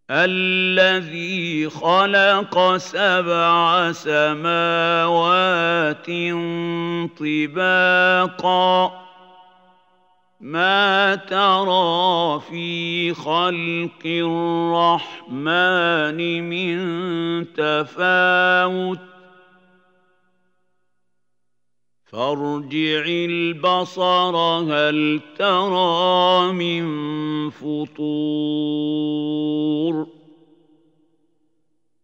الذي خلق 7 سماوات طباقا ما ترى في خلق الرحمن من تفاوت فارجع البصر هل ترى من فطور